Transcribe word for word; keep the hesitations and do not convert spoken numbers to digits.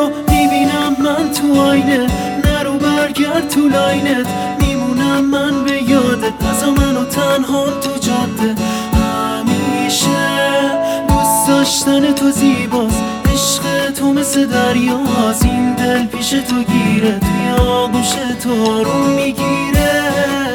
تو میبینم من تو آینه، نرو برگرد تو لاینت، میمونم من به یادت، نزا منو تنها تو جاده. همیشه دوست داشتن تو زیباست، عشق تو مثل دریاست، این دل پیش تو گیره، توی آغوش تو آروم میگیره.